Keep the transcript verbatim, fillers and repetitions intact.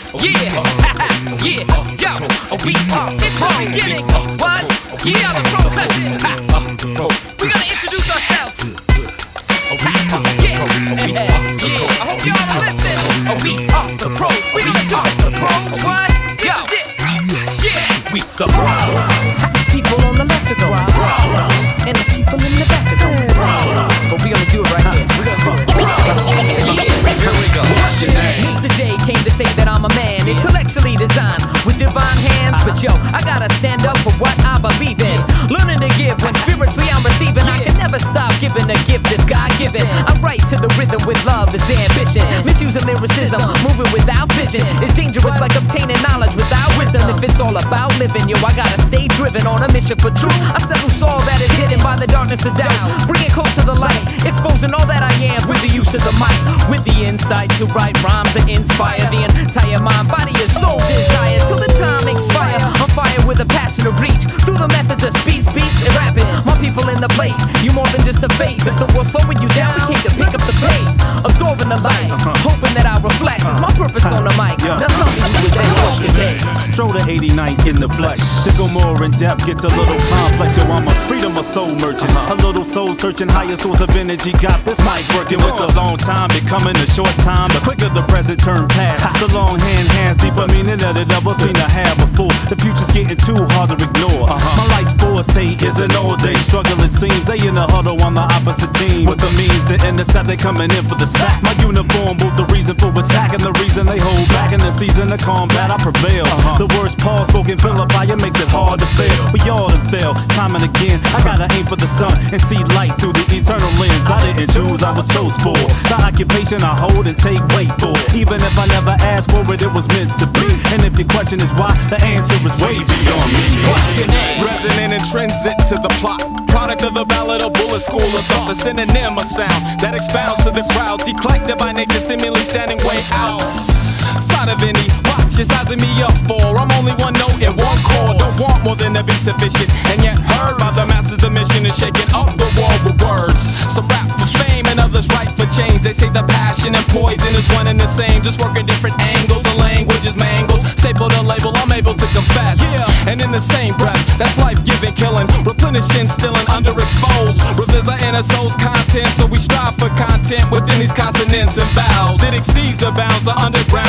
Yeah, yeah, yo, we are in the beginning. What? Yeah, the Procussion. We gotta introduce ourselves. Yeah, yeah, I hope y'all are listening. We are the Pro. We gonna do it, the Pros. What? This is it. Yeah, we the Pro. People on the left of the road, and the people in the back of the road. But we gonna do it right here. We gonna do it. Yeah, here we go. What's your name? Mister J came to say that I'm a man, intellectually designed with divine hands. But yo, I gotta stand up for what I believe in. Learning to give when spiritually I'm receiving. I can never stop giving a gift that's God-given. I write to the rhythm with love is ambition. Misusing lyricism, moving without vision. It's dangerous like obtaining knowledge without wisdom. If it's all about living, yo, I gotta stay driven on a mission for truth. I settle all that is hidden by the darkness of doubt. Bring it close to the light, exposing all that I am through the use of the mic. With the insight to write rhymes that inspire the entire mind, body, and soul desire. Till the time expire, on fire with a passion to reach. Through the methods of speech, beats, and rapping. My people in the place, you more than just a face. If the world's slowing you down, we came to pick up the pace. Absorbing the light, hoping that I reflect. It's my purpose on the mic. Now tell me who is that what's your day? Stroll the eighty-ninth in the flesh. To go more in depth, gets a little complex. Yo, I'm a freedom of soul merchant. A little soul searching, higher source of energy. Got this mic working. It's a long time, becoming a short time. The quicker the present turn past. The long hand hands deeper meaning that it never seen to have before. The future's getting too hard to ignore. My life's forte is an all day struggle. It seems they in the huddle on the opposite team. With the means to intercept, they coming in for the sack. My uniform both the reason for attack and the reason they hold back. In the season of combat, I prevail. The worst Paul spoken Philippi, it makes it hard to fail. We all have failed, time and again. I gotta aim for the sun and see light through the eternal lens. I didn't choose, I was chose for. The occupation I hold and take weight for. Even if I never asked for it, it was meant to be. And if your question is why, the answer is way beyond me. What's your name? Resonant intrinsic to the plot. Product of the ballad of bullet school of thought. The synonym of sound that expounds to the crowds. Eclectic by nature, seemingly standing way out. Side of any watch you're sizing me up for. I'm only one note in one chord. Don't want more than to be sufficient. And yet heard by the masses, the mission is shaking up the world with words. So rap for fame and others write for change. They say the passion and poison is one and the same. Just working different angles, the language is mangled. Staple the label, I'm able to confess. Yeah. And in the same breath, that's life-giving, killing, replenishing, stilling, underexposed. Reveals our inner soul's content, so we strive for content within these consonants and vowels. It exceeds the bounds of underground